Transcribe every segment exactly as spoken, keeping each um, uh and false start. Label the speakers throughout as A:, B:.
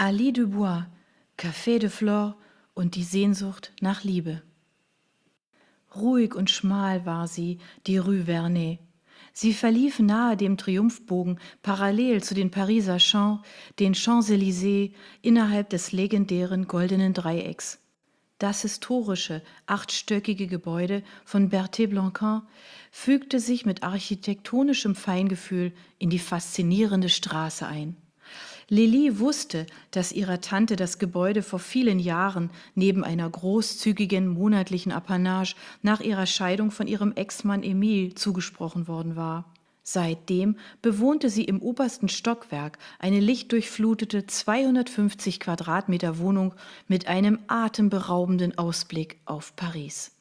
A: Ali du Bois, Café de Flore und die Sehnsucht nach Liebe. Ruhig und schmal war sie, die Rue Verney. Sie verlief nahe dem Triumphbogen parallel zu den Pariser Champs, den Champs-Élysées, innerhalb des legendären Goldenen Dreiecks. Das historische, achtstöckige Gebäude von Berthet-Blanquin fügte sich mit architektonischem Feingefühl in die faszinierende Straße ein. Lili wusste, dass ihrer Tante das Gebäude vor vielen Jahren neben einer großzügigen monatlichen Apanage nach ihrer Scheidung von ihrem Ex-Mann Emile zugesprochen worden war. Seitdem bewohnte sie im obersten Stockwerk eine lichtdurchflutete zweihundertfünfzig Quadratmeter Wohnung mit einem atemberaubenden Ausblick auf Paris.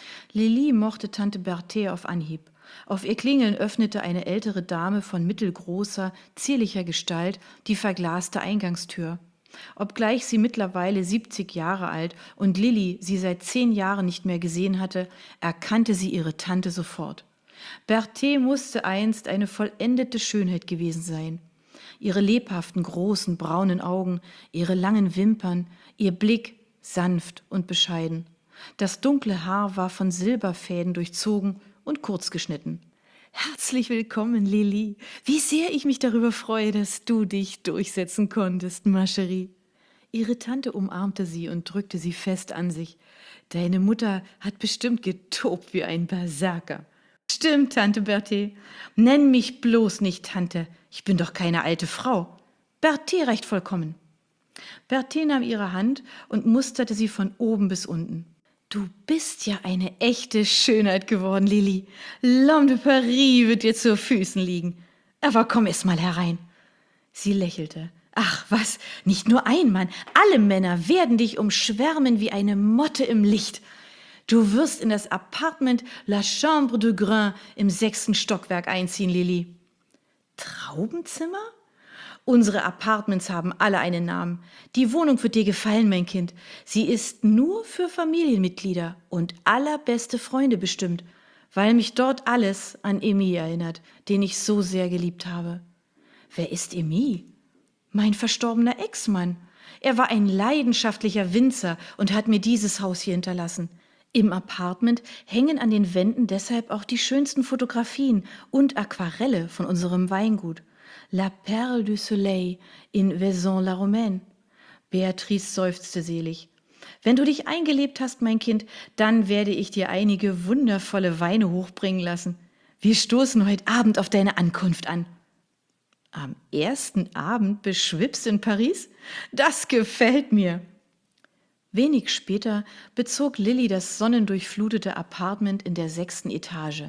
A: Lili mochte Tante Berthet auf Anhieb. Auf ihr Klingeln öffnete eine ältere Dame von mittelgroßer, zierlicher Gestalt die verglaste Eingangstür. Obgleich sie mittlerweile siebzig Jahre alt und Lili sie seit zehn Jahren nicht mehr gesehen hatte, erkannte sie ihre Tante sofort. Berthet musste einst eine vollendete Schönheit gewesen sein. Ihre lebhaften, großen, braunen Augen, ihre langen Wimpern, ihr Blick sanft und bescheiden. Das dunkle Haar war von Silberfäden durchzogen und kurz geschnitten. »Herzlich willkommen, Lili. Wie sehr ich mich darüber freue, dass du dich durchsetzen konntest, ma chérie.« Ihre Tante umarmte sie und drückte sie fest an sich. »Deine Mutter hat bestimmt getobt wie ein Berserker.« »Stimmt, Tante Berthet. Nenn mich bloß nicht Tante. Ich bin doch keine alte Frau. Berthet reicht vollkommen.« Berthet nahm ihre Hand und musterte sie von oben bis unten. »Du bist ja eine echte Schönheit geworden, Lili. L'homme de Paris wird dir zu Füßen liegen. Aber komm erst mal herein.« Sie lächelte. »Ach was, nicht nur ein Mann. Alle Männer werden dich umschwärmen wie eine Motte im Licht. Du wirst in das Appartement La Chambre de Grain im sechsten Stockwerk einziehen, Lili.« »Traubenzimmer?« »Unsere Appartements haben alle einen Namen. Die Wohnung wird dir gefallen, mein Kind. Sie ist nur für Familienmitglieder und allerbeste Freunde bestimmt, weil mich dort alles an Emile erinnert, den ich so sehr geliebt habe.« »Wer ist Emile?« »Mein verstorbener Ex-Mann. Er war ein leidenschaftlicher Winzer und hat mir dieses Haus hier hinterlassen. Im Appartement hängen an den Wänden deshalb auch die schönsten Fotografien und Aquarelle von unserem Weingut. La Perle du Soleil in Vaison-la-Romaine.« Beatrice seufzte selig. »Wenn du dich eingelebt hast, mein Kind, dann werde ich dir einige wundervolle Weine hochbringen lassen. Wir stoßen heute Abend auf deine Ankunft an.« »Am ersten Abend beschwipst in Paris? Das gefällt mir.« Wenig später bezog Lili das sonnendurchflutete Appartement in der sechsten Etage.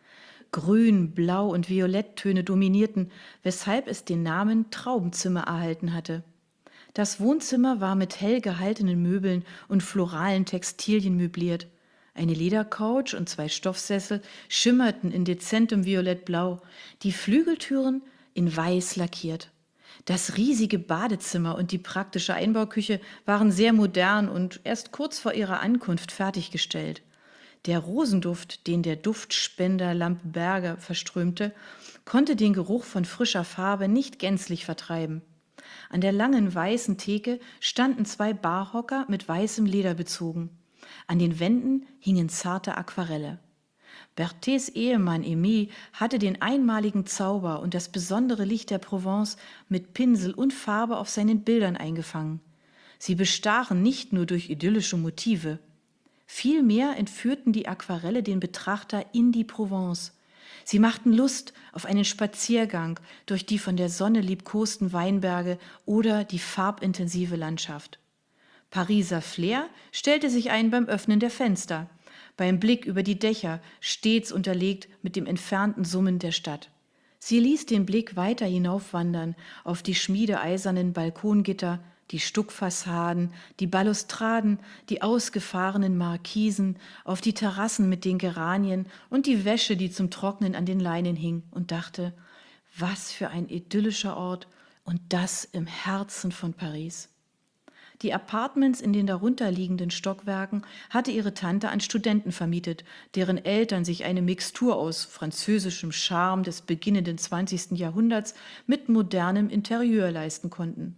A: Grün, Blau und Violetttöne dominierten, weshalb es den Namen Traubenzimmer erhalten hatte. Das Wohnzimmer war mit hell gehaltenen Möbeln und floralen Textilien möbliert. Eine Ledercouch und zwei Stoffsessel schimmerten in dezentem Violettblau, die Flügeltüren in weiß lackiert. Das riesige Badezimmer und die praktische Einbauküche waren sehr modern und erst kurz vor ihrer Ankunft fertiggestellt. Der Rosenduft, den der Duftspender Lampe Berger verströmte, konnte den Geruch von frischer Farbe nicht gänzlich vertreiben. An der langen weißen Theke standen zwei Barhocker mit weißem Leder bezogen. An den Wänden hingen zarte Aquarelle. Berthets Ehemann Emile hatte den einmaligen Zauber und das besondere Licht der Provence mit Pinsel und Farbe auf seinen Bildern eingefangen. Sie bestachen nicht nur durch idyllische Motive. Vielmehr entführten die Aquarelle den Betrachter in die Provence. Sie machten Lust auf einen Spaziergang durch die von der Sonne liebkosten Weinberge oder die farbintensive Landschaft. Pariser Flair stellte sich ein beim Öffnen der Fenster, beim Blick über die Dächer, stets unterlegt mit dem entfernten Summen der Stadt. Sie ließ den Blick weiter hinaufwandern auf die schmiedeeisernen Balkongitter, die Stuckfassaden, die Balustraden, die ausgefahrenen Markisen, auf die Terrassen mit den Geranien und die Wäsche, die zum Trocknen an den Leinen hing, und dachte, was für ein idyllischer Ort und das im Herzen von Paris. Die Appartements in den darunterliegenden Stockwerken hatte ihre Tante an Studenten vermietet, deren Eltern sich eine Mixtur aus französischem Charme des beginnenden zwanzigsten Jahrhunderts mit modernem Interieur leisten konnten.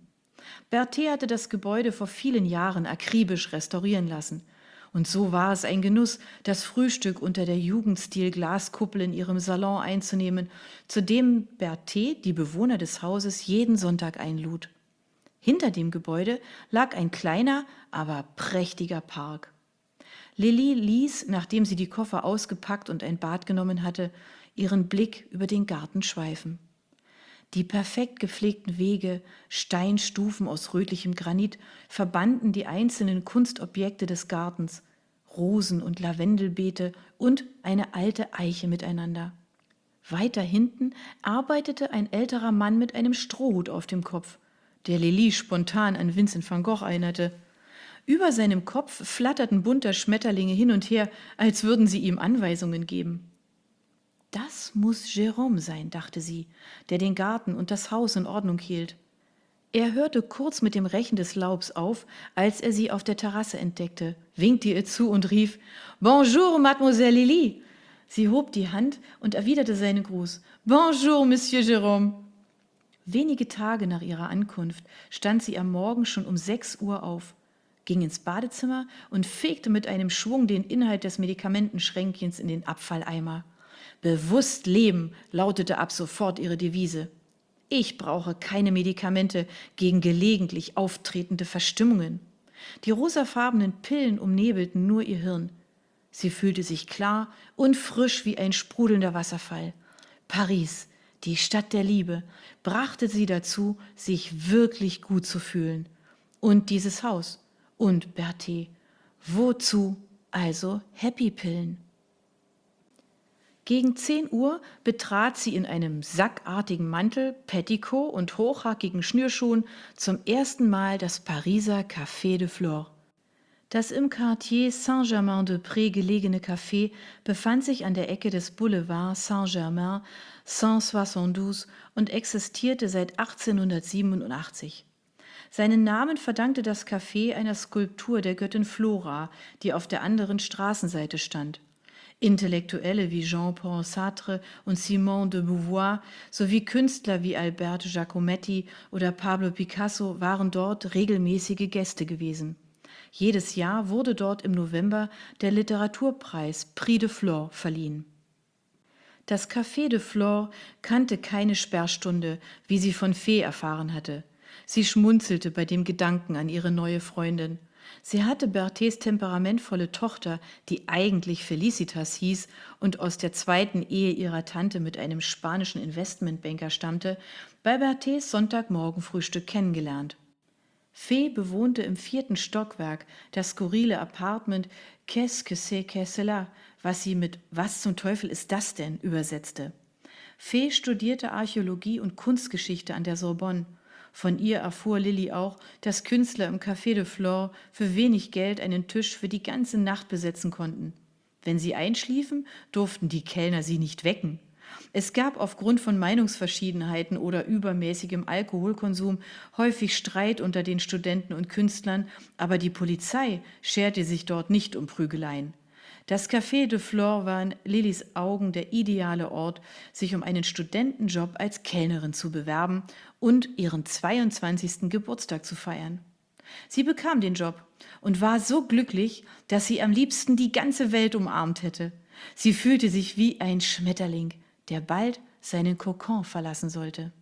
A: Berthet hatte das Gebäude vor vielen Jahren akribisch restaurieren lassen. Und so war es ein Genuss, das Frühstück unter der Jugendstil-Glaskuppel in ihrem Salon einzunehmen, zu dem Berthet die Bewohner des Hauses jeden Sonntag einlud. Hinter dem Gebäude lag ein kleiner, aber prächtiger Park. Lili ließ, nachdem sie die Koffer ausgepackt und ein Bad genommen hatte, ihren Blick über den Garten schweifen. Die perfekt gepflegten Wege, Steinstufen aus rötlichem Granit, verbanden die einzelnen Kunstobjekte des Gartens, Rosen- und Lavendelbeete und eine alte Eiche miteinander. Weiter hinten arbeitete ein älterer Mann mit einem Strohhut auf dem Kopf, der Lili spontan an Vincent van Gogh erinnerte. Über seinem Kopf flatterten bunte Schmetterlinge hin und her, als würden sie ihm Anweisungen geben. Das muss Jérôme sein, dachte sie, der den Garten und das Haus in Ordnung hielt. Er hörte kurz mit dem Rechen des Laubs auf, als er sie auf der Terrasse entdeckte, winkte ihr zu und rief: »Bonjour, Mademoiselle Lili!« Sie hob die Hand und erwiderte seinen Gruß: »Bonjour, Monsieur Jérôme!« Wenige Tage nach ihrer Ankunft stand sie am Morgen schon um sechs Uhr auf, ging ins Badezimmer und fegte mit einem Schwung den Inhalt des Medikamentenschränkchens in den Abfalleimer. »Bewusst leben«, lautete ab sofort ihre Devise. Ich brauche keine Medikamente gegen gelegentlich auftretende Verstimmungen. Die rosafarbenen Pillen umnebelten nur ihr Hirn. Sie fühlte sich klar und frisch wie ein sprudelnder Wasserfall. Paris, die Stadt der Liebe, brachte sie dazu, sich wirklich gut zu fühlen. Und dieses Haus und Berthet. Wozu also Happy-Pillen? Gegen zehn Uhr betrat sie in einem sackartigen Mantel, Petticoat und hochhackigen Schnürschuhen zum ersten Mal das Pariser Café de Flore. Das im Quartier Saint-Germain-des-Prés gelegene Café befand sich an der Ecke des Boulevards Saint-Germain cent soixante-douze und existierte seit achtzehnhundertsiebenundachtzig. Seinen Namen verdankte das Café einer Skulptur der Göttin Flora, die auf der anderen Straßenseite stand. Intellektuelle wie Jean-Paul Sartre und Simone de Beauvoir sowie Künstler wie Albert Giacometti oder Pablo Picasso waren dort regelmäßige Gäste gewesen. Jedes Jahr wurde dort im November der Literaturpreis Prix de Flore verliehen. Das Café de Flore kannte keine Sperrstunde, wie sie von Fee erfahren hatte. Sie schmunzelte bei dem Gedanken an ihre neue Freundin. Sie hatte Berthets temperamentvolle Tochter, die eigentlich Felicitas hieß und aus der zweiten Ehe ihrer Tante mit einem spanischen Investmentbanker stammte, bei Berthets Sonntagmorgenfrühstück kennengelernt. Fee bewohnte im vierten Stockwerk das skurrile Apartment Qu'est-ce que c'est que cela, was sie mit »Was zum Teufel ist das denn?« übersetzte. Fee studierte Archäologie und Kunstgeschichte an der Sorbonne. Von ihr erfuhr Lili auch, dass Künstler im Café de Flore für wenig Geld einen Tisch für die ganze Nacht besetzen konnten. Wenn sie einschliefen, durften die Kellner sie nicht wecken. Es gab aufgrund von Meinungsverschiedenheiten oder übermäßigem Alkoholkonsum häufig Streit unter den Studenten und Künstlern, aber die Polizei scherte sich dort nicht um Prügeleien. Das Café de Flore war in Lilis Augen der ideale Ort, sich um einen Studentenjob als Kellnerin zu bewerben und ihren zweiundzwanzigsten Geburtstag zu feiern. Sie bekam den Job und war so glücklich, dass sie am liebsten die ganze Welt umarmt hätte. Sie fühlte sich wie ein Schmetterling, der bald seinen Kokon verlassen sollte.